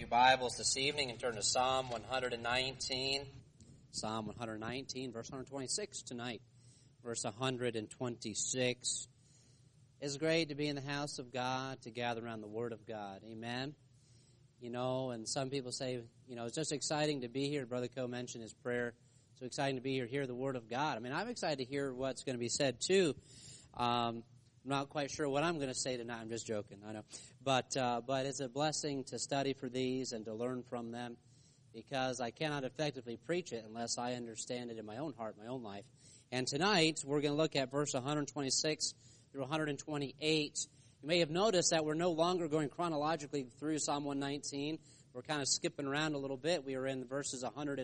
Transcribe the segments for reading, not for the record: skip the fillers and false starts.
your Bibles this evening and turn to Psalm 119. Psalm 119, verse 126 tonight. Verse 126. It's great to be in the house of God, to gather around the Word of God. Amen. You know, and some people say, you know, it's just exciting to be here. Brother Coe mentioned his prayer. So exciting to be here, hear the Word of God. I mean, I'm excited to hear what's going to be said, too. I'm not quite sure what I'm going to say tonight. I'm just joking, I know. But it's a blessing to study for these and to learn from them, because I cannot effectively preach it unless I understand it in my own heart, my own life. And tonight, we're going to look at verse 126 through 128. You may have noticed that we're no longer going chronologically through Psalm 119. We're kind of skipping around a little bit. We were in the verses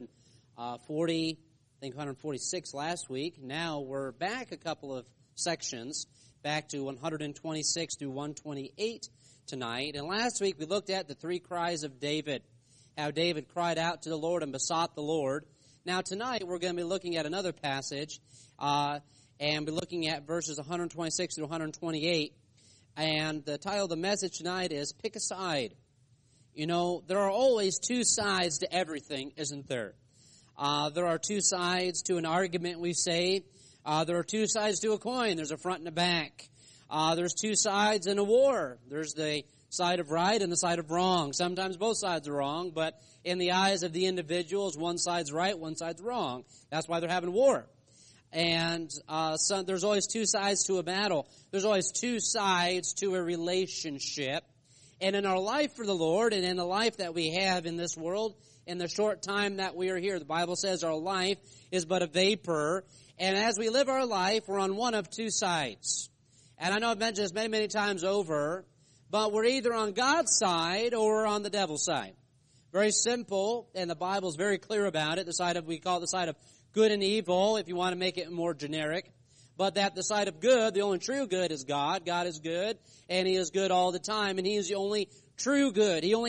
140, I think 146 last week. Now we're back a couple of sections, back to 126 through 128 tonight. And last week we looked at the three cries of David, how David cried out to the Lord and besought the Lord. Now tonight we're going to be looking at another passage, and be looking at verses 126 through 128. And the title of the message tonight is Pick a Side. You know, there are always two sides to everything, isn't there? There are two sides to an argument, we say. There are two sides to a coin. There's a front and a back. There's two sides in a war. There's the side of right and the side of wrong. Sometimes both sides are wrong, but in the eyes of the individuals, one side's right, one side's wrong. That's why they're having war. And there's always two sides to a battle. There's always two sides to a relationship. And in our life for the Lord, and in the life that we have in this world, in the short time that we are here, the Bible says our life is but a vapor. And as we live our life, we're on one of two sides. And I know I've mentioned this many, many times over, but we're either on God's side or we're on the devil's side. Very simple, and the Bible's very clear about it. We call it the side of good and evil, if you want to make it more generic. But that the side of good, the only true good, is God. God is good, and He is good all the time, and He is the only true good. He's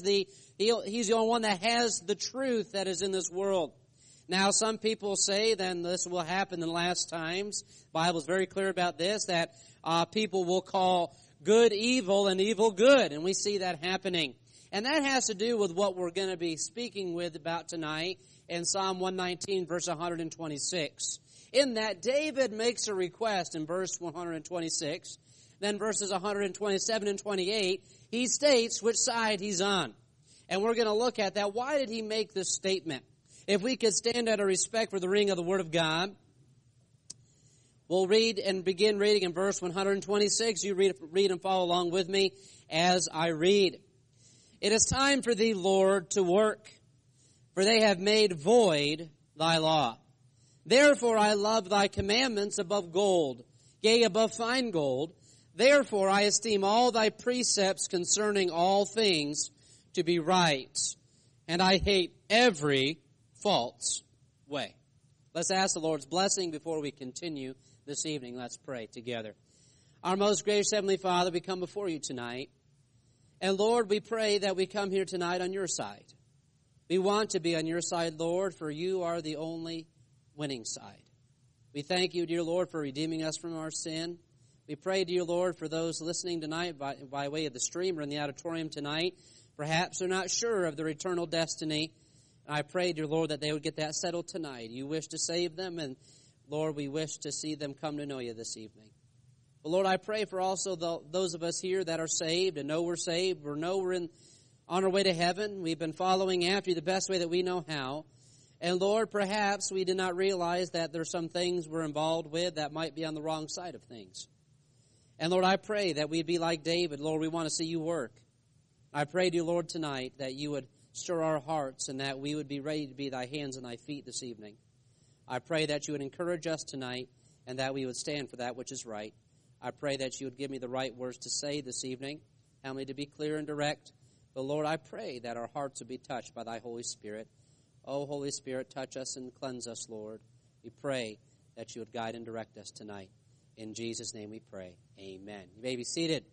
the only one that has the truth that is in this world. Now, some people say then this will happen in the last times. The Bible is very clear about this, that people will call good evil and evil good, and we see that happening. And that has to do with what we're going to be speaking with about tonight in Psalm 119, verse 126. In that, David makes a request in verse 126. Then verses 127 and 28, he states which side he's on. And we're going to look at that. Why did he make this statement? If we could stand out of respect for the reading of the Word of God, we'll read and begin reading in verse 126. You read and follow along with me as I read. It is time for thee, Lord, to work, for they have made void thy law. Therefore I love thy commandments above gold, yea, above fine gold. Therefore I esteem all thy precepts concerning all things to be right, and I hate every false way. Let's ask the Lord's blessing before we continue this evening. Let's pray together. Our most gracious Heavenly Father, we come before you tonight. And Lord, we pray that we come here tonight on your side. We want to be on your side, Lord, for you are the only winning side. We thank you, dear Lord, for redeeming us from our sin. We pray, dear Lord, for those listening tonight by way of the stream or in the auditorium tonight. Perhaps they're not sure of their eternal destiny. And I pray, dear Lord, that they would get that settled tonight. You wish to save them, and Lord, we wish to see them come to know you this evening. But Lord, I pray for also those of us here that are saved and know we're saved or know we're on our way to heaven. We've been following after you the best way that we know how. And Lord, perhaps we did not realize that there's some things we're involved with that might be on the wrong side of things. And Lord, I pray that we'd be like David. Lord, we want to see you work. I pray, dear Lord, tonight that you would stir our hearts and that we would be ready to be thy hands and thy feet this evening. I pray that you would encourage us tonight and that we would stand for that which is right. I pray that you would give me the right words to say this evening. Help me to be clear and direct. But Lord, I pray that our hearts would be touched by thy Holy Spirit. Oh, Holy Spirit, touch us and cleanse us, Lord. We pray that you would guide and direct us tonight. In Jesus' name we pray. Amen. You may be seated.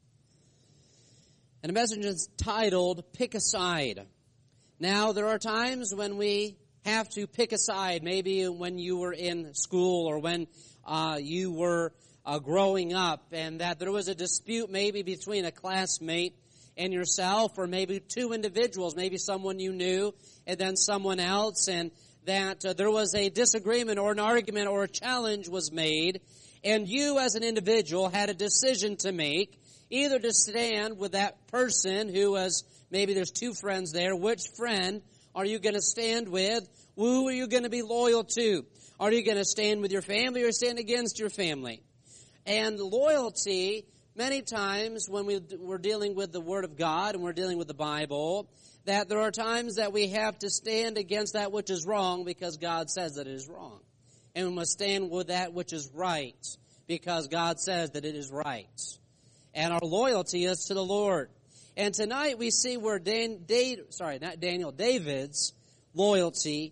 And the message is titled, Pick a Side. Now, there are times when we have to pick a side. Maybe when you were in school or when you were growing up, and that there was a dispute maybe between a classmate and yourself, or maybe two individuals, maybe someone you knew and then someone else, and that there was a disagreement or an argument or a challenge was made, and you as an individual had a decision to make, either to stand with that person who was, maybe there's two friends there, which friend are you going to stand with? Who are you going to be loyal to? Are you going to stand with your family or stand against your family? And loyalty, many times when we're dealing with the Word of God and we're dealing with the Bible, that there are times that we have to stand against that which is wrong because God says that it is wrong. And we must stand with that which is right because God says that it is right. And our loyalty is to the Lord. And tonight we see where David's loyalty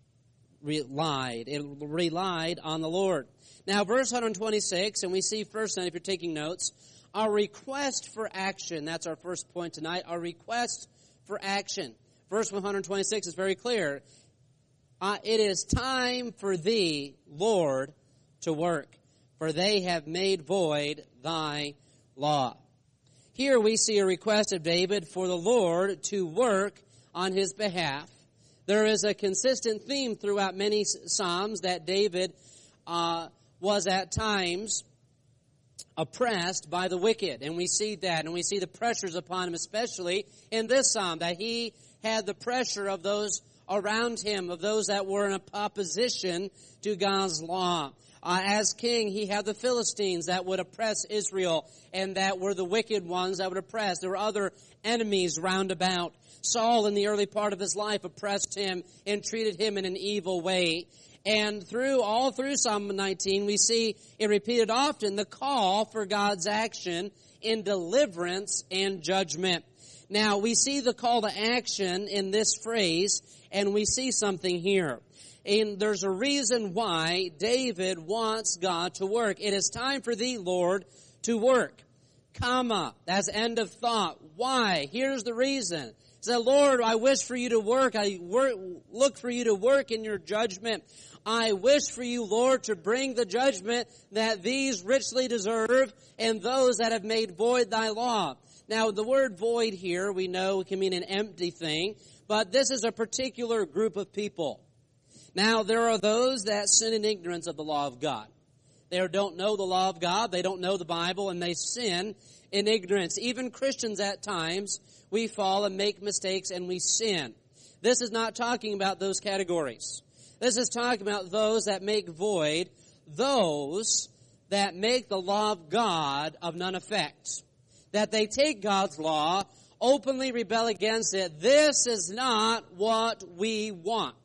relied. It relied on the Lord. Now, verse 126, and we see first, if you're taking notes, our request for action. That's our first point tonight, our request for action. Verse 126 is very clear. It is time for thee, Lord, to work, for they have made void thy law. Here we see a request of David for the Lord to work on his behalf. There is a consistent theme throughout many Psalms that David was at times oppressed by the wicked. And we see that, and we see the pressures upon him, especially in this Psalm, that he had the pressure of those around him, of those that were in opposition to God's law. As king, he had the Philistines that would oppress Israel, and that were the wicked ones that would oppress. There were other enemies round about. Saul, in the early part of his life, oppressed him and treated him in an evil way. And all through Psalm 19, we see it repeated often, the call for God's action in deliverance and judgment. Now, we see the call to action in this phrase, and we see something here. And there's a reason why David wants God to work. It is time for thee, Lord, to work. Comma. That's end of thought. Why? Here's the reason. He said, Lord, I wish for you to work. Look for you to work in your judgment. I wish for you, Lord, to bring the judgment that these richly deserve and those that have made void thy law. Now, the word void here, we know, can mean an empty thing, but this is a particular group of people. Now, there are those that sin in ignorance of the law of God. They don't know the law of God, they don't know the Bible, and they sin in ignorance. Even Christians at times, we fall and make mistakes and we sin. This is not talking about those categories. This is talking about those that make void, those that make the law of God of none effect. That they take God's law, openly rebel against it. This is not what we want.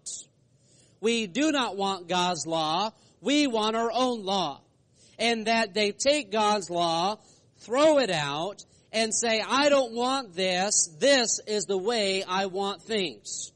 We do not want God's law. We want our own law. And that they take God's law, throw it out, and say, I don't want this. This is the way I want things.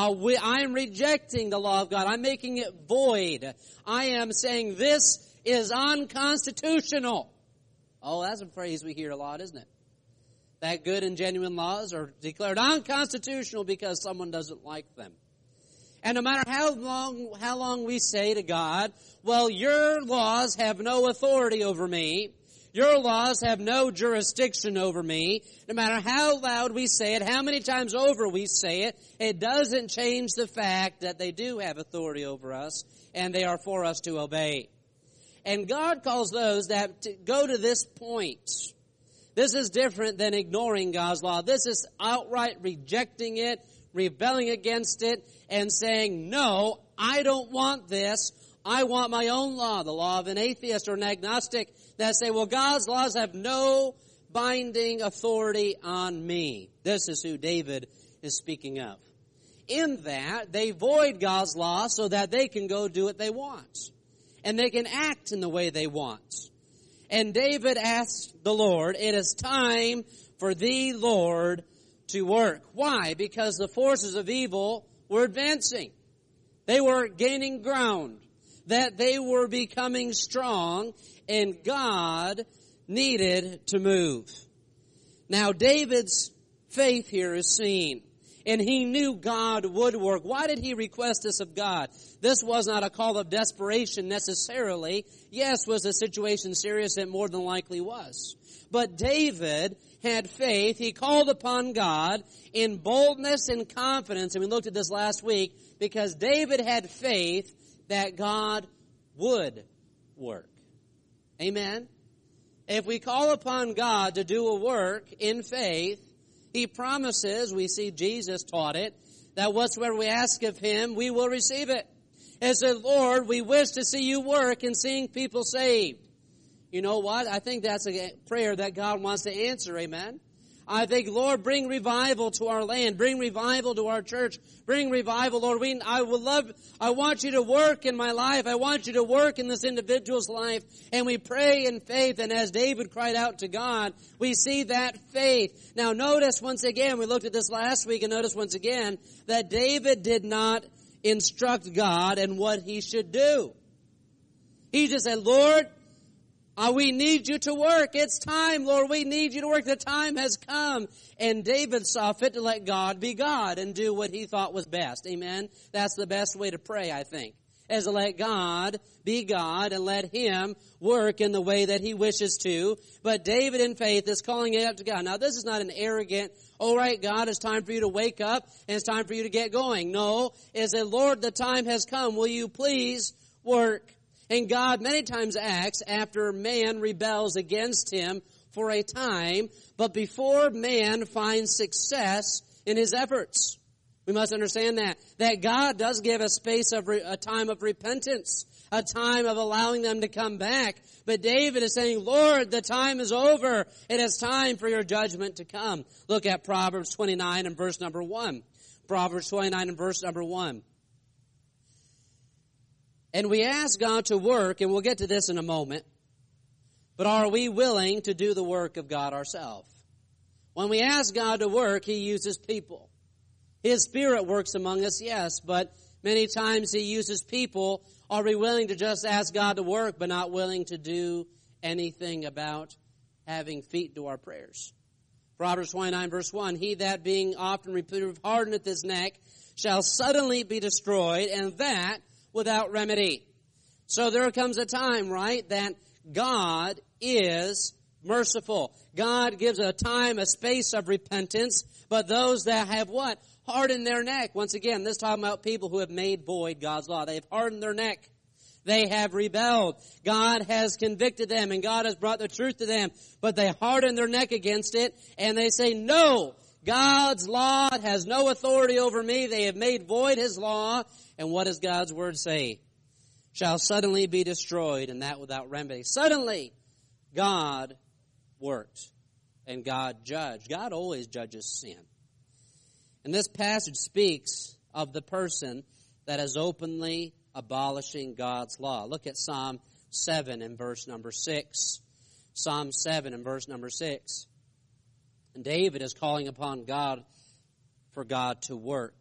I am rejecting the law of God. I'm making it void. I am saying this is unconstitutional. Oh, that's a phrase we hear a lot, isn't it? That good and genuine laws are declared unconstitutional because someone doesn't like them. And no matter how long we say to God, well, your laws have no authority over me. Your laws have no jurisdiction over me. No matter how loud we say it, how many times over we say it, it doesn't change the fact that they do have authority over us and they are for us to obey. And God calls those that go to this point. This is different than ignoring God's law. This is outright rejecting it, rebelling against it, and saying, no, I don't want this. I want my own law, the law of an atheist or an agnostic that say, well, God's laws have no binding authority on me. This is who David is speaking of. In that, they void God's law so that they can go do what they want. And they can act in the way they want. And David asked the Lord, it is time for thee, Lord, to work. Why? Because the forces of evil were advancing. They were gaining ground. That they were becoming strong, and God needed to move. Now, David's faith here is seen. and he knew God would work. Why did he request this of God? This was not a call of desperation necessarily. Yes, was the situation serious? It more than likely was. But David had faith. He called upon God in boldness and confidence, and we looked at this last week, because David had faith that God would work. Amen? If we call upon God to do a work in faith, he promises, we see Jesus taught it, that whatsoever we ask of him, we will receive it. And said, Lord, we wish to see you work in seeing people saved. You know what? I think that's a prayer that God wants to answer, amen? I think, Lord, bring revival to our land. Bring revival to our church. Bring revival, Lord. I want you to work in my life. I want you to work in this individual's life. And we pray in faith. And as David cried out to God, we see that faith. Now notice once again, we looked at this last week, and notice once again that David did not instruct God in what he should do. He just said, Lord, we need you to work. It's time, Lord. We need you to work. The time has come. And David saw fit to let God be God and do what he thought was best. Amen? That's the best way to pray, I think, is to let God be God and let him work in the way that he wishes to. But David in faith is calling it up to God. Now, this is not an arrogant, all right, God, it's time for you to wake up and it's time for you to get going. No, it's that, Lord, the time has come. Will you please work? And God many times acts after man rebels against him for a time, but before man finds success in his efforts. We must understand that God does give a space of a time of repentance, a time of allowing them to come back. But David is saying, Lord, the time is over. It is time for your judgment to come. Look at Proverbs 29 and verse number 1. Proverbs 29 and verse number 1. And we ask God to work, and we'll get to this in a moment, but are we willing to do the work of God ourselves? When we ask God to work, he uses people. His Spirit works among us, yes, but many times he uses people. Are we willing to just ask God to work, but not willing to do anything about having feet to our prayers? Proverbs 29 verse 1, he that being often reproved hardeneth his neck shall suddenly be destroyed, and that without remedy. So there comes a time, right, that God is merciful. God gives a time, a space of repentance, but those that have what? Hardened their neck. Once again, this is talking about people who have made void God's law. They have hardened their neck. They have rebelled. God has convicted them, and God has brought the truth to them, but they harden their neck against it, and they say, no, God's law has no authority over me. They have made void his law. And what does God's word say? Shall suddenly be destroyed, and that without remedy. Suddenly, God worked, and God judged. God always judges sin. And this passage speaks of the person that is openly abolishing God's law. Look at Psalm 7 and verse number 6. Psalm 7 and verse number 6. And David is calling upon God for God to work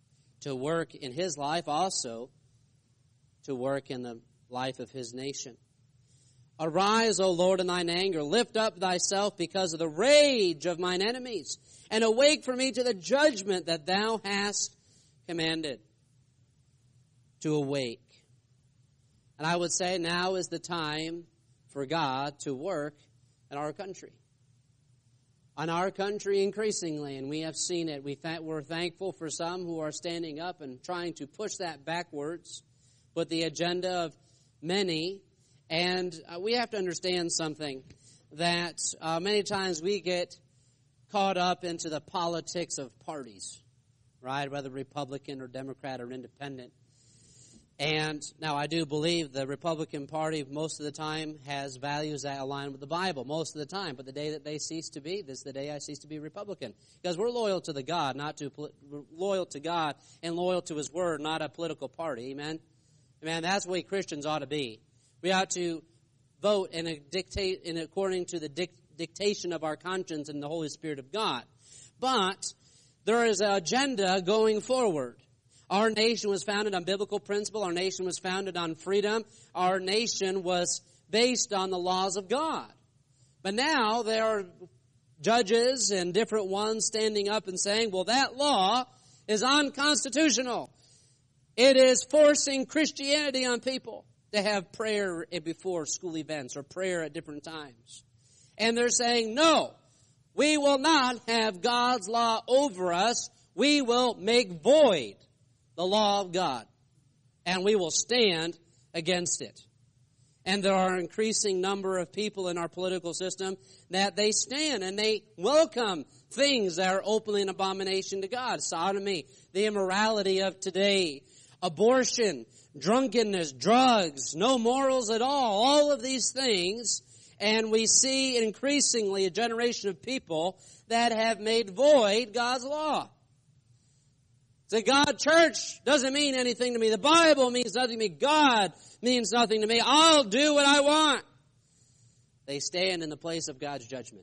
in his life, also to work in the life of his nation. Arise, O Lord, in thine anger. Lift up thyself because of the rage of mine enemies, and awake for me to the judgment that thou hast commanded. To awake. And I would say now is the time for God to work in our country. On our country increasingly, and we have seen it. We're thankful for some who are standing up and trying to push that backwards with the agenda of many. And we have to understand something, that many times we get caught up into the politics of parties, right? Whether Republican or Democrat or Independent. And now I do believe the Republican Party most of the time has values that align with the Bible, most of the time. But the day that they cease to be, this is the day I cease to be Republican. Because we're loyal to we're loyal to God and loyal to his word, not a political party. Amen? Amen. That's the way Christians ought to be. We ought to vote and dictate according to the dictation of our conscience and the Holy Spirit of God. But there is an agenda going forward. Our nation was founded on biblical principle. Our nation was founded on freedom. Our nation was based on the laws of God. But now there are judges and different ones standing up and saying, well, that law is unconstitutional. It is forcing Christianity on people to have prayer before school events or prayer at different times. And they're saying, no, we will not have God's law over us. We will make void the law of God. And we will stand against it. And there are an increasing number of people in our political system that they stand and they welcome things that are openly an abomination to God. Sodomy, the immorality of today, abortion, drunkenness, drugs, no morals at all of these things. And we see increasingly a generation of people that have made void God's law. The God church doesn't mean anything to me. The Bible means nothing to me. God means nothing to me. I'll do what I want. They stand in the place of God's judgment.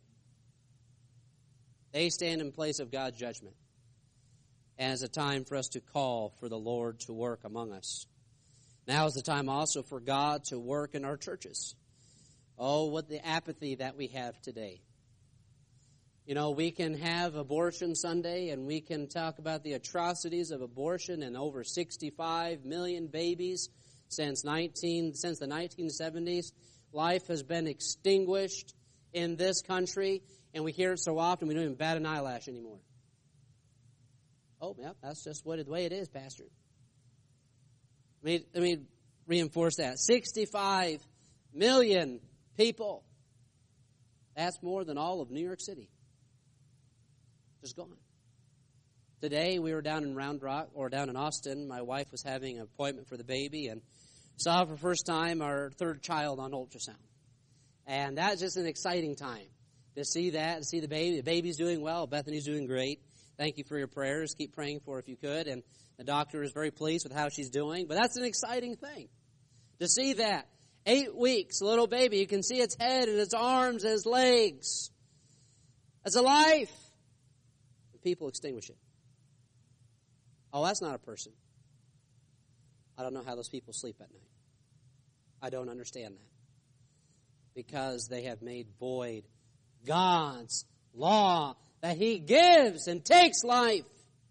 They stand in place of God's judgment. And it's a time for us to call for the Lord to work among us. Now is the time also for God to work in our churches. Oh, what the apathy that we have today. You know, we can have Abortion Sunday and we can talk about the atrocities of abortion and over 65 million babies since the 1970s. Life has been extinguished in this country, and we hear it so often we don't even bat an eyelash anymore. Oh, yeah, that's just the way it is, Pastor. Let me reinforce that. 65 million people. That's more than all of New York City. Just gone. Today we were down in Round Rock, or down in Austin. My wife was having an appointment for the baby and saw for the first time our third child on ultrasound. And that's just an exciting time to see that, to see the baby. The baby's doing well. Bethany's doing great. Thank you for your prayers. Keep praying for her if you could. And the doctor is very pleased with how she's doing. But that's an exciting thing to see that. 8 weeks, a little baby. You can see its head and its arms and its legs. That's a life. People extinguish it. Oh, that's not a person. I don't know how those people sleep at night. I don't understand that. Because they have made void God's law that He gives and takes life.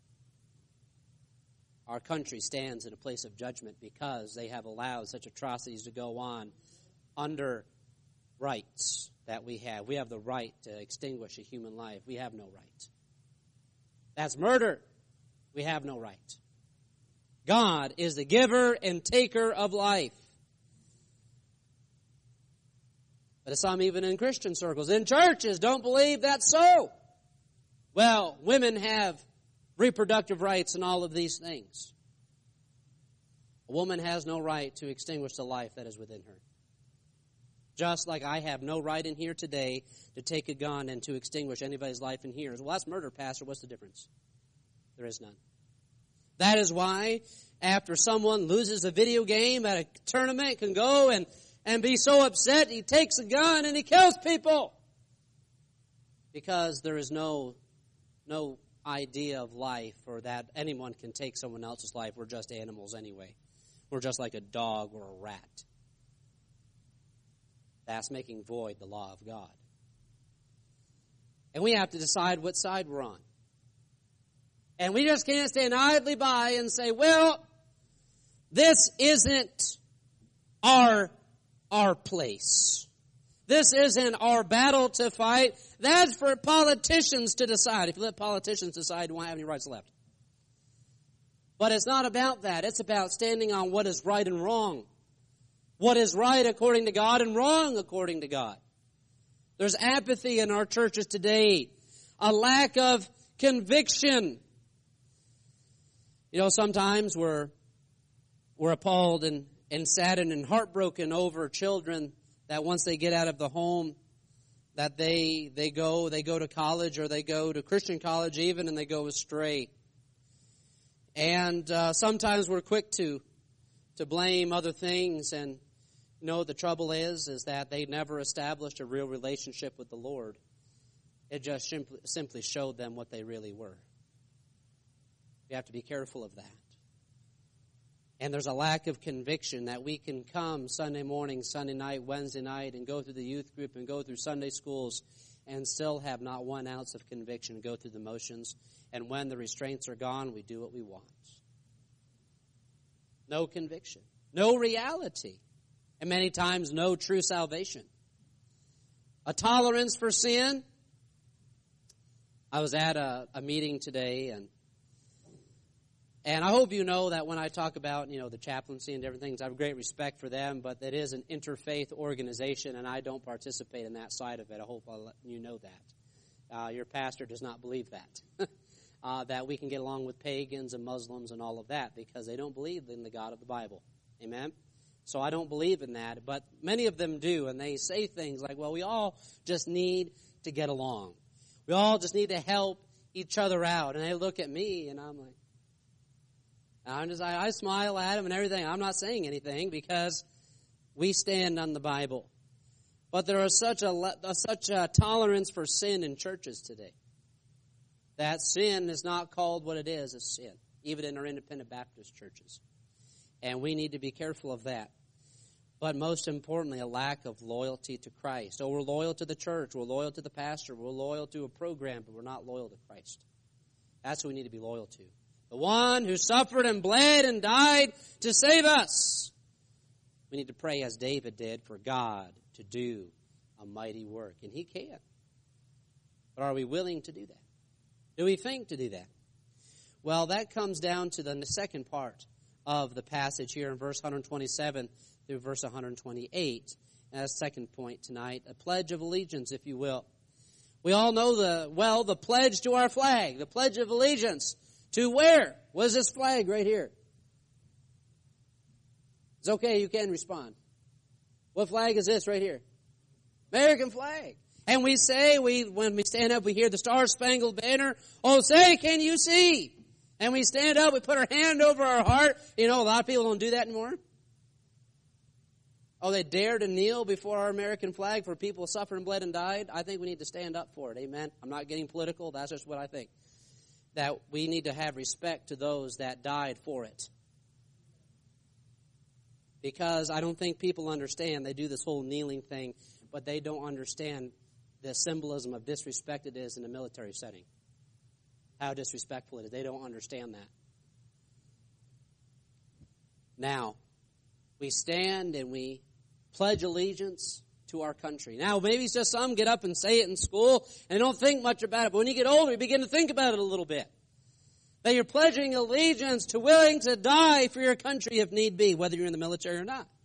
Our country stands in a place of judgment because they have allowed such atrocities to go on under rights that we have. We have the right to extinguish a human life. We have no right. That's murder. We have no right. God is the giver and taker of life. But some even in Christian circles, in churches, don't believe that's so. Well, women have reproductive rights and all of these things. A woman has no right to extinguish the life that is within her. Just like I have no right in here today to take a gun and to extinguish anybody's life in here. Well, that's murder, Pastor. What's the difference? There is none. That is why after someone loses a video game at a tournament, can go and be so upset, he takes a gun and he kills people. Because there is no idea of life or that anyone can take someone else's life. We're just animals anyway. We're just like a dog or a rat. That's making void the law of God. And we have to decide what side we're on. And we just can't stand idly by and say, well, this isn't our place. This isn't our battle to fight. That's for politicians to decide. If you let politicians decide, you won't have any rights left. But it's not about that. It's about standing on what is right and wrong. What is right according to God and wrong according to God. There's apathy in our churches today. A lack of conviction. You know, sometimes we're appalled and saddened and heartbroken over children that once they get out of the home, that they go to college or they go to Christian college even, and they go astray. And sometimes we're quick to blame other things, and you know, the trouble is that they never established a real relationship with the Lord. It just simply showed them what they really were. We have to be careful of that. And there's a lack of conviction that we can come Sunday morning, Sunday night, Wednesday night, and go through the youth group and go through Sunday schools and still have not 1 ounce of conviction, go through the motions. And when the restraints are gone, we do what we want. No conviction, no reality, and many times no true salvation. A tolerance for sin. I was at a meeting today, and I hope you know that when I talk about, the chaplaincy and different things, I have great respect for them, but it is an interfaith organization, and I don't participate in that side of it. I hope I'll let you know that. Your pastor does not believe that, that we can get along with pagans and Muslims and all of that, because they don't believe in the God of the Bible. Amen? So I don't believe in that, but many of them do, and they say things like, well, we all just need to get along. We all just need to help each other out. And they look at me, and I'm like, I smile at them and everything. I'm not saying anything because we stand on the Bible. But there is such a tolerance for sin in churches today. That sin is not called what it is, a sin, even in our independent Baptist churches. And we need to be careful of that. But most importantly, a lack of loyalty to Christ. Oh, we're loyal to the church, we're loyal to the pastor, we're loyal to a program, but we're not loyal to Christ. That's who we need to be loyal to. The one who suffered and bled and died to save us. We need to pray as David did for God to do a mighty work. And He can. But are we willing to do that? Do we think to do that? Well, that comes down to the second part of the passage here in verse 127 through verse 128. And that's the second point tonight, a pledge of allegiance, if you will. We all know the pledge to our flag, the pledge of allegiance. To where? What is this flag right here? It's okay, you can respond. What flag is this right here? American flag. And we say, when we stand up, we hear the Star-Spangled Banner. Oh, say, can you see? And we stand up, we put our hand over our heart. A lot of people don't do that anymore. Oh, they dare to kneel before our American flag for people who suffered and bled and died. I think we need to stand up for it. Amen. I'm not getting political. That's just what I think. That we need to have respect to those that died for it. Because I don't think people understand. They do this whole kneeling thing, but they don't understand the symbolism of disrespect it is in a military setting. How disrespectful it is. They don't understand that. Now, we stand and we pledge allegiance to our country. Now, maybe it's just some get up and say it in school and don't think much about it. But when you get older, you begin to think about it a little bit. That you're pledging allegiance to willing to die for your country if need be, whether you're in the military or not.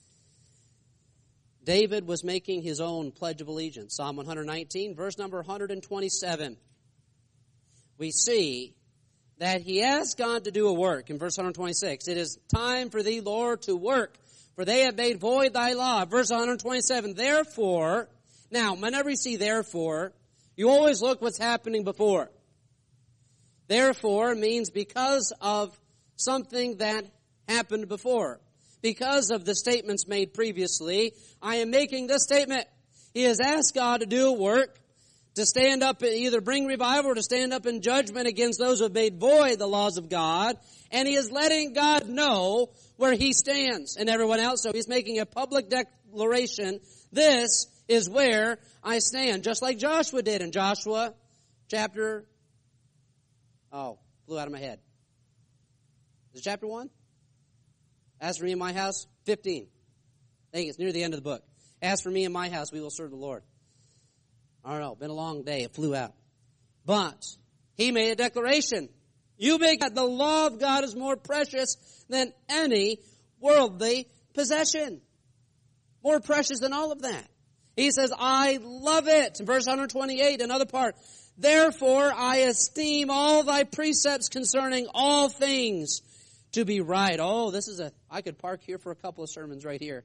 David was making his own pledge of allegiance. Psalm 119, verse number 127. We see that he asked God to do a work. In verse 126, it is time for thee, Lord, to work, for they have made void thy law. Verse 127, therefore, now, whenever you see therefore, you always look what's happening before. Therefore means because of something that happened before. Because of the statements made previously, I am making this statement. He has asked God to do a work, to stand up, either bring revival or to stand up in judgment against those who have made void the laws of God. And he is letting God know where he stands and everyone else. So he's making a public declaration. This is where I stand. Just like Joshua did in Joshua chapter, flew out of my head. Is it chapter 1? As for me and my house, 15. I think it's near the end of the book. As for me and my house, we will serve the Lord. I don't know, been a long day, it flew out. But he made a declaration. You make that the law of God is more precious than any worldly possession. More precious than all of that. He says, I love it. In verse 128, another part. Therefore, I esteem all thy precepts concerning all things to be right. Oh, I could park here for a couple of sermons right here.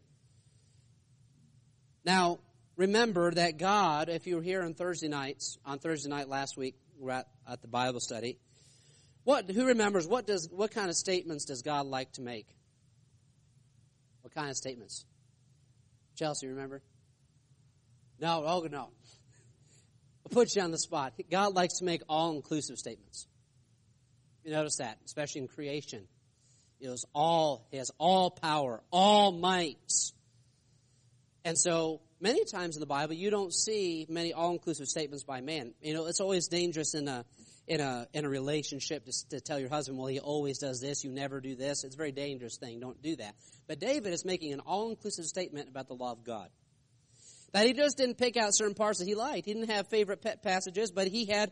Now, remember that God, if you were here on Thursday night last week, we were at the Bible study. Who remembers, what kind of statements does God like to make? What kind of statements? Chelsea, remember? No. I'll put you on the spot. God likes to make all-inclusive statements. You notice that, especially in creation. He has all power, all might. And so, many times in the Bible, you don't see many all-inclusive statements by man. It's always dangerous in in a relationship to tell your husband, well, he always does this, you never do this. It's a very dangerous thing. Don't do that. But David is making an all-inclusive statement about the law of God. That he just didn't pick out certain parts that he liked. He didn't have favorite pet passages, but he had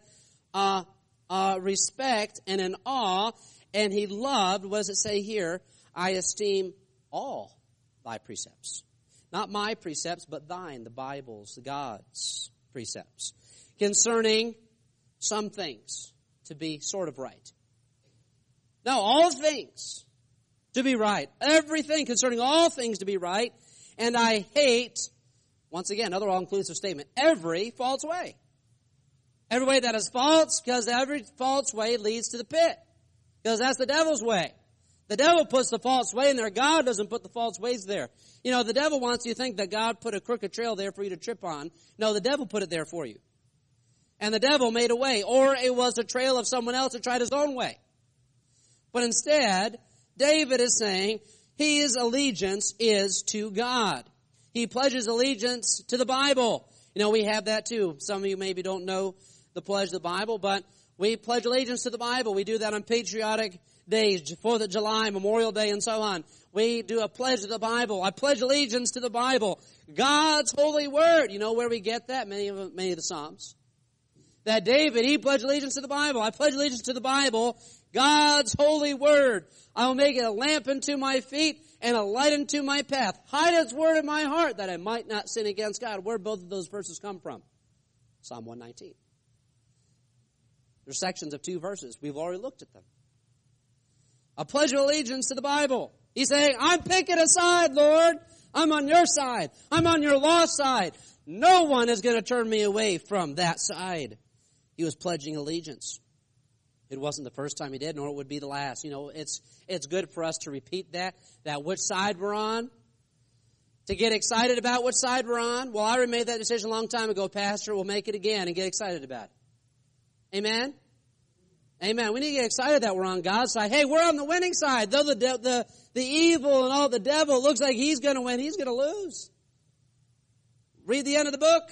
respect and an awe, and he loved, what does it say here? I esteem all thy precepts. Not my precepts, but thine, the Bible's, the God's precepts. Concerning some things to be sort of right. No, all things to be right. Everything concerning all things to be right. And I hate, once again, another all-inclusive statement, every false way. Every way that is false, because every false way leads to the pit. Because that's the devil's way. The devil puts the false way in there. God doesn't put the false ways there. You know, the devil wants you to think that God put a crooked trail there for you to trip on. No, the devil put it there for you. And the devil made a way. Or it was a trail of someone else that tried his own way. But instead, David is saying his allegiance is to God. He pledges allegiance to the Bible. You know, we have that too. Some of you maybe don't know the pledge of the Bible, but we pledge allegiance to the Bible. We do that on patriotic days, 4th of July, Memorial Day, and so on. We do a pledge to the Bible. I pledge allegiance to the Bible. God's holy word. You know where we get that? Many of the Psalms. That David, he pledged allegiance to the Bible. I pledge allegiance to the Bible, God's holy word. I will make it a lamp unto my feet and a light unto my path. Hide its word in my heart that I might not sin against God. Where both of those verses come from? Psalm 119. There's sections of 2 verses. We've already looked at them. A pledge of allegiance to the Bible. He's saying, I'm picking a side, Lord. I'm on your side. I'm on your law side. No one is going to turn me away from that side. He was pledging allegiance. It wasn't the first time he did, nor it would be the last. You know, it's good for us to repeat that which side we're on, to get excited about which side we're on. Well, I already made that decision a long time ago, Pastor. We'll make it again and get excited about it. Amen? Amen. We need to get excited that we're on God's side. Hey, we're on the winning side. Though the evil and all the devil looks like he's going to win, he's going to lose. Read the end of the book.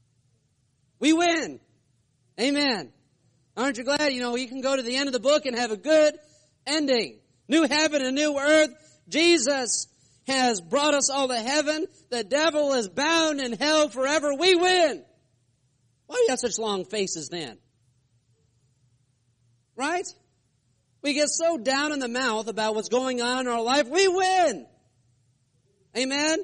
We win. Amen. Aren't you glad? You know, you can go to the end of the book and have a good ending. New heaven and new earth. Jesus has brought us all to heaven. The devil is bound in hell forever. We win. Why do you have such long faces then? Right? We get so down in the mouth about what's going on in our life. We win. Amen?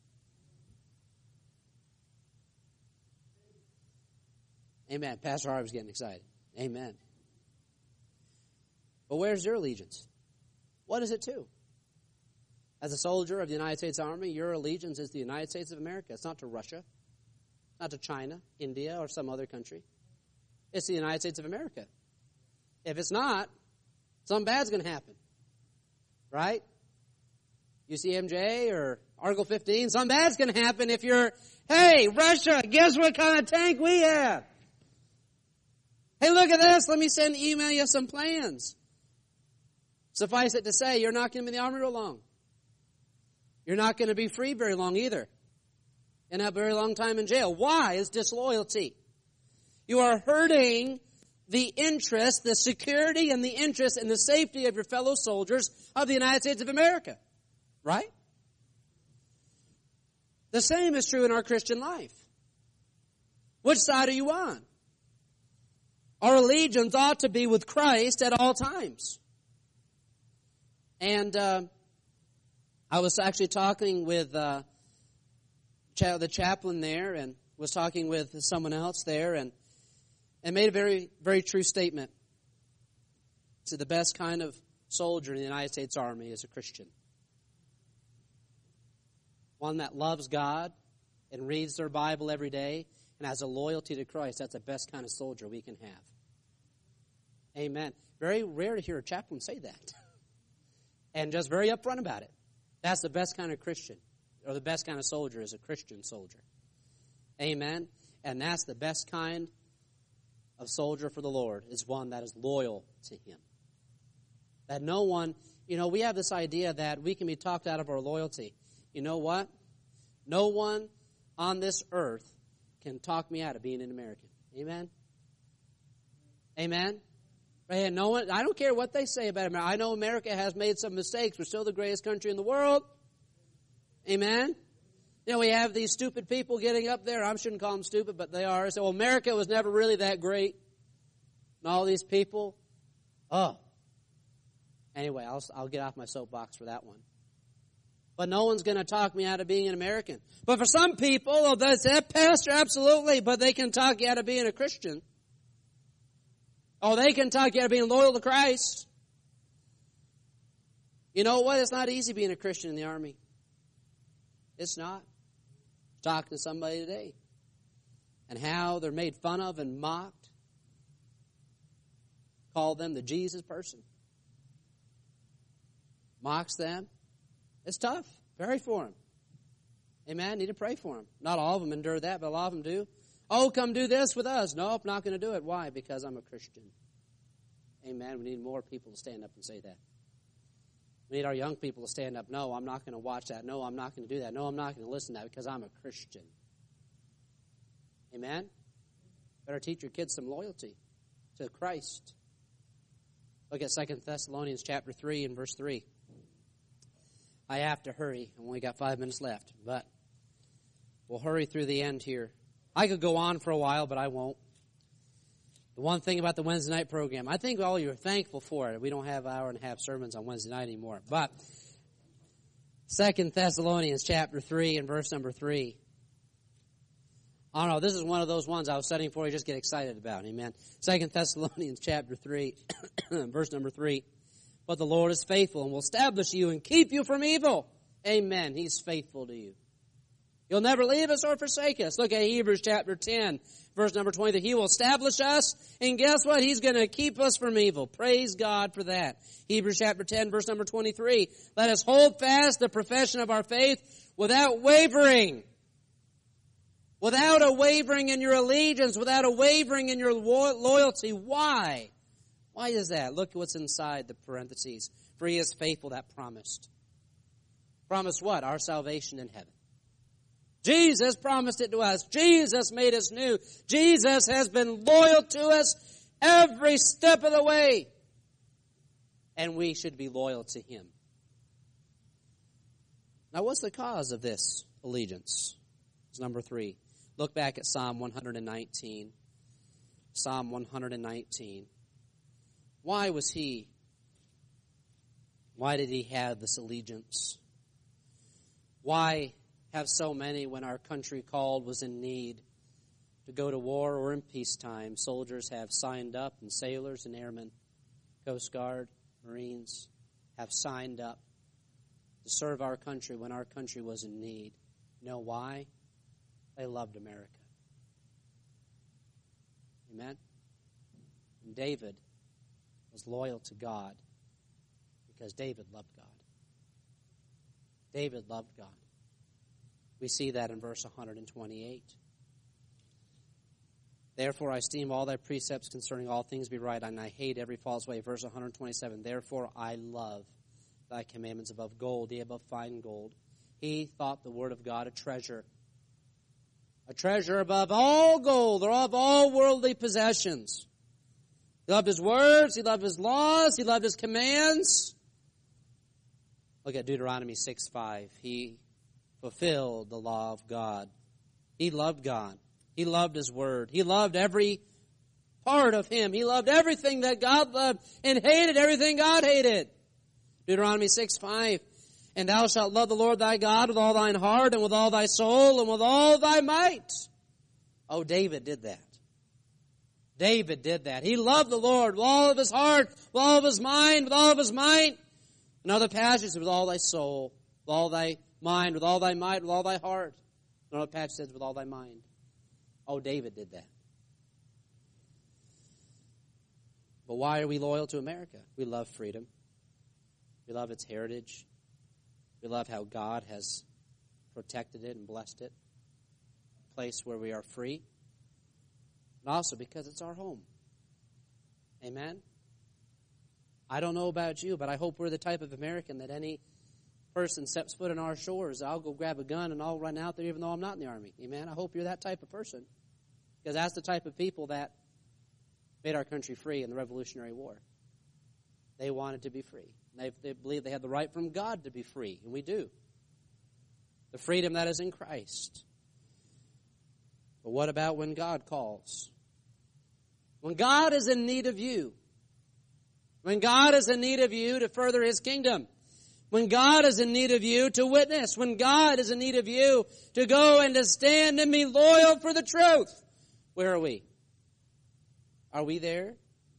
Amen. Pastor Harvey's getting excited. Amen. But where's your allegiance? What is it to? As a soldier of the United States Army, your allegiance is to the United States of America. It's not to Russia, not to China, India, or some other country. It's the United States of America. If it's not, something bad's going to happen. Right? UCMJ or Article 15, something bad's going to happen if you're, hey, Russia, guess what kind of tank we have? Hey, look at this. Let me email you some plans. Suffice it to say, you're not going to be in the army real long. You're not going to be free very long either. And have a very long time in jail. Why? It's disloyalty. You are hurting the interest, the security and the interest and the safety of your fellow soldiers of the United States of America. Right? The same is true in our Christian life. Which side are you on? Our allegiance ought to be with Christ at all times. And I was actually talking with the chaplain there, and was talking with someone else there, and made a very, very true statement. He said the best kind of soldier in the United States Army is a Christian. One that loves God and reads their Bible every day and has a loyalty to Christ. That's the best kind of soldier we can have. Amen. Very rare to hear a chaplain say that. And just very upfront about it. That's the best kind of Christian. Or the best kind of soldier is a Christian soldier. Amen. And that's the best kind of soldier for the Lord, is one that is loyal to Him. That no one, we have this idea that we can be talked out of our loyalty. You know what? No one on this earth can talk me out of being an American. Amen? Amen? And no one, I don't care what they say about America. I know America has made some mistakes. We're still the greatest country in the world. Amen? You know, we have these stupid people getting up there. I shouldn't call them stupid, but they are. So America was never really that great. And all these people, Anyway, I'll get off my soapbox for that one. But no one's going to talk me out of being an American. But for some people, that's that pastor, absolutely. But they can talk you out of being a Christian. They can talk you out of being loyal to Christ. You know what? It's not easy being a Christian in the army. It's not. Talking to somebody today. And how they're made fun of and mocked. Call them the Jesus person. Mocks them. It's tough. Pray for them. Amen. Need to pray for them. Not all of them endure that, but a lot of them do. Come do this with us. Nope, not going to do it. Why? Because I'm a Christian. Amen. We need more people to stand up and say that. We need our young people to stand up. No, I'm not going to watch that. No, I'm not going to do that. No, I'm not going to listen to that because I'm a Christian. Amen. Better teach your kids some loyalty to Christ. Look at 2 Thessalonians chapter 3 and verse 3. I have to hurry. I only got 5 minutes left, but we'll hurry through the end here. I could go on for a while, but I won't. The one thing about the Wednesday night program, I think all you are thankful for it. We don't have hour and a half sermons on Wednesday night anymore. But 2 Thessalonians chapter 3 and verse number 3. I don't know, this is one of those ones I was studying for you just get excited about. Amen. 2 Thessalonians chapter 3, verse number 3. But the Lord is faithful and will establish you and keep you from evil. Amen. He's faithful to you. He'll never leave us or forsake us. Look at Hebrews chapter 10, verse number 20. That He will establish us, and guess what? He's going to keep us from evil. Praise God for that. Hebrews chapter 10, verse number 23. Let us hold fast the profession of our faith without wavering. Without a wavering in your allegiance, without a wavering in your loyalty. Why? Why is that? Look at what's inside the parentheses. For He is faithful that promised. Promised what? Our salvation in heaven. Jesus promised it to us. Jesus made us new. Jesus has been loyal to us every step of the way. And we should be loyal to Him. Now, what's the cause of this allegiance? It's number 3. Look back at Psalm 119. Psalm 119. Why did he have this allegiance? Why have so many when our country called was in need to go to war or in peacetime? Soldiers have signed up, and sailors and airmen, Coast Guard, Marines have signed up to serve our country when our country was in need. You know why? They loved America. Amen? And David was loyal to God because David loved God. David loved God. We see that in verse 128. Therefore I esteem all thy precepts concerning all things be right, and I hate every false way. Verse 127. Therefore I love thy commandments above gold, yea, above fine gold. He thought the word of God a treasure. A treasure above all gold, or above all worldly possessions. He loved His words. He loved His laws. He loved His commands. Look at Deuteronomy 6:5. He fulfilled the law of God. He loved God. He loved His word. He loved every part of Him. He loved everything that God loved and hated everything God hated. Deuteronomy 6:5. And thou shalt love the Lord thy God with all thine heart and with all thy soul and with all thy might. Oh, David did that. David did that. He loved the Lord with all of his heart, with all of his mind, with all of his might. Another passage says, with all thy soul, with all thy mind, with all thy might, with all thy heart. Another passage says, with all thy mind. Oh, David did that. But why are we loyal to America? We love freedom. We love its heritage. We love how God has protected it and blessed it. A place where we are free. And also because it's our home. Amen? I don't know about you, but I hope we're the type of American that any person steps foot on our shores, I'll go grab a gun and I'll run out there even though I'm not in the Army. Amen? I hope you're that type of person. Because that's the type of people that made our country free in the Revolutionary War. They wanted to be free. They believed they had the right from God to be free, and we do. The freedom that is in Christ. But what about when God calls? When God is in need of you. When God is in need of you to further His kingdom. When God is in need of you to witness. When God is in need of you to go and to stand and be loyal for the truth. Where are we? Are we there?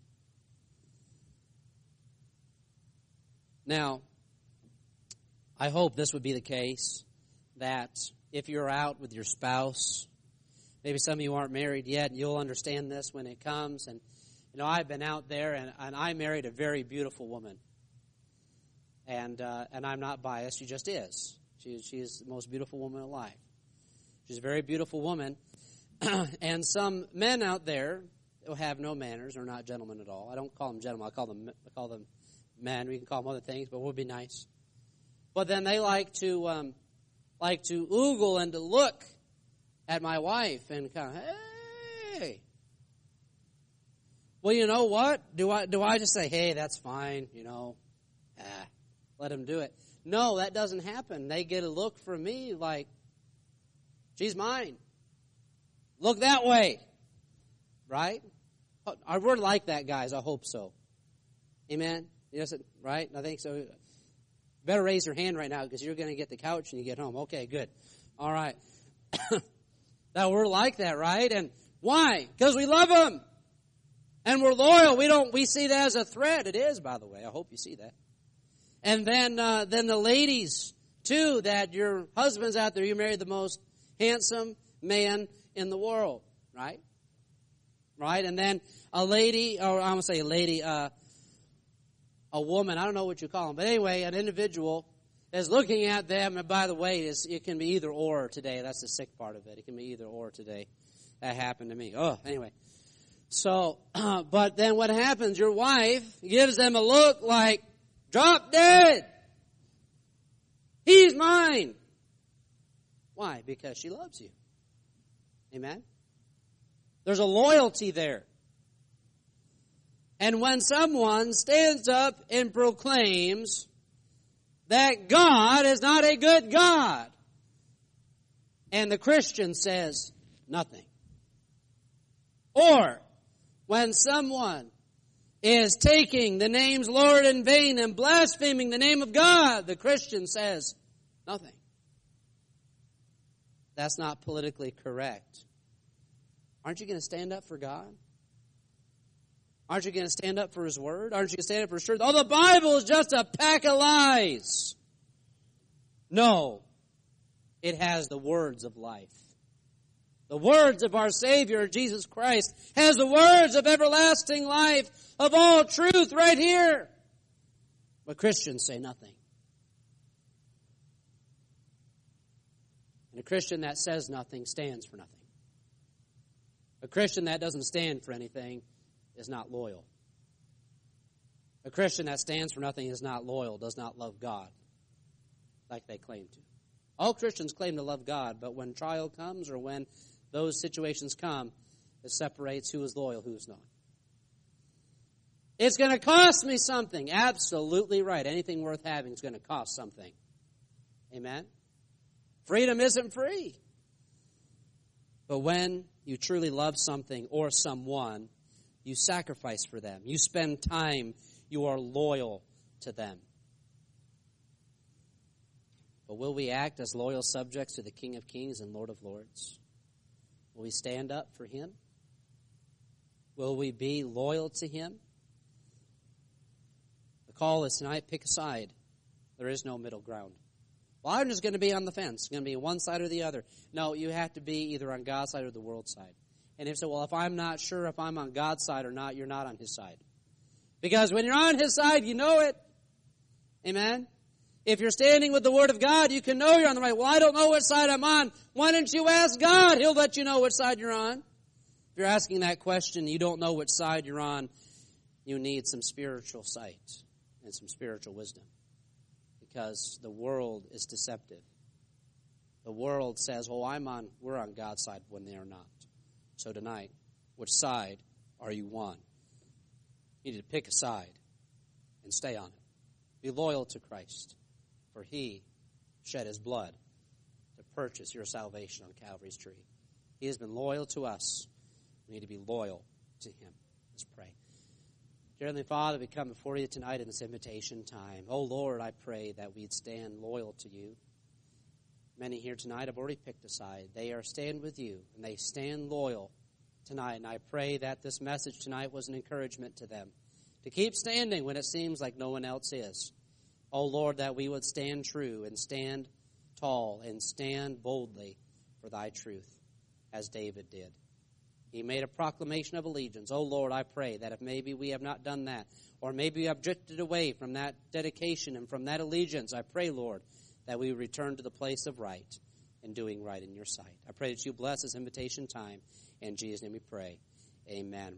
Now, I hope this would be the case, that if you're out with your spouse, maybe some of you aren't married yet, and you'll understand this when it comes. And, I've been out there, and I married a very beautiful woman. And I'm not biased, she just is. She is the most beautiful woman alive. She's a very beautiful woman. And some men out there who have no manners are not gentlemen at all. I don't call them gentlemen, I call them men. We can call them other things, but it would be nice. But then they like to oogle and to look at my wife and kind of, hey. Well, you know what? Do I just say, hey, that's fine, let them do it? No, that doesn't happen. They get a look from me like, she's mine. Look that way. Right? We're like that, guys. I hope so. Amen? Yes, right? I think so. Better raise your hand right now because you're going to get the couch when you get home. Okay, good. All right. Now we're like that, right? And why? Because we love them. And we're loyal. We see that as a threat. It is, by the way. I hope you see that. And then the ladies, too, that your husband's out there, you married the most handsome man in the world, right? Right? And then a lady, or I'm going to say a lady, a woman, I don't know what you call them, but anyway, an individual is looking at them, and by the way, it can be either or today. That's the sick part of it. It can be either or today. That happened to me. Oh, anyway. So, but then what happens? Your wife gives them a look like, drop dead. He's mine. Why? Because she loves you. Amen? There's a loyalty there. And when someone stands up and proclaims that God is not a good God, and the Christian says nothing. Or when someone is taking the name's Lord in vain and blaspheming the name of God, the Christian says nothing. That's not politically correct. Aren't you going to stand up for God? Aren't you going to stand up for His Word? Aren't you going to stand up for His truth? Oh, the Bible is just a pack of lies. No. It has the words of life. The words of our Savior, Jesus Christ, has the words of everlasting life, of all truth right here. But Christians say nothing. And a Christian that says nothing stands for nothing. A Christian that doesn't stand for anything is not loyal. A Christian that stands for nothing is not loyal, does not love God like they claim to. All Christians claim to love God, but when trial comes or when those situations come, it separates who is loyal, who is not. It's going to cost me something. Absolutely right. Anything worth having is going to cost something. Amen? Freedom isn't free. But when you truly love something or someone, you sacrifice for them. You spend time. You are loyal to them. But will we act as loyal subjects to the King of Kings and Lord of Lords? Will we stand up for Him? Will we be loyal to Him? The call is tonight, pick a side. There is no middle ground. Well, I'm just going to be on the fence. It's going to be one side or the other. No, you have to be either on God's side or the world's side. And if so, well, if I'm not sure if I'm on God's side or not, you're not on His side. Because when you're on His side, you know it. Amen? If you're standing with the Word of God, you can know you're on the right. Well, I don't know which side I'm on. Why don't you ask God? He'll let you know which side you're on. If you're asking that question, you don't know which side you're on, you need some spiritual sight and some spiritual wisdom. Because the world is deceptive. The world says, oh, we're on God's side when they are not. So tonight, which side are you on? You need to pick a side and stay on it. Be loyal to Christ, for he shed his blood to purchase your salvation on Calvary's tree. He has been loyal to us. We need to be loyal to him. Let's pray. Dear Heavenly Father, we come before you tonight in this invitation time. Oh Lord, I pray that we'd stand loyal to you. Many here tonight have already picked a side. They are staying with you, and they stand loyal tonight. And I pray that this message tonight was an encouragement to them to keep standing when it seems like no one else is. Oh Lord, that we would stand true and stand tall and stand boldly for thy truth, as David did. He made a proclamation of allegiance. Oh Lord, I pray that if maybe we have not done that, or maybe we have drifted away from that dedication and from that allegiance, I pray, Lord, that we return to the place of right and doing right in your sight. I pray that you bless this invitation time. In Jesus' name we pray. Amen.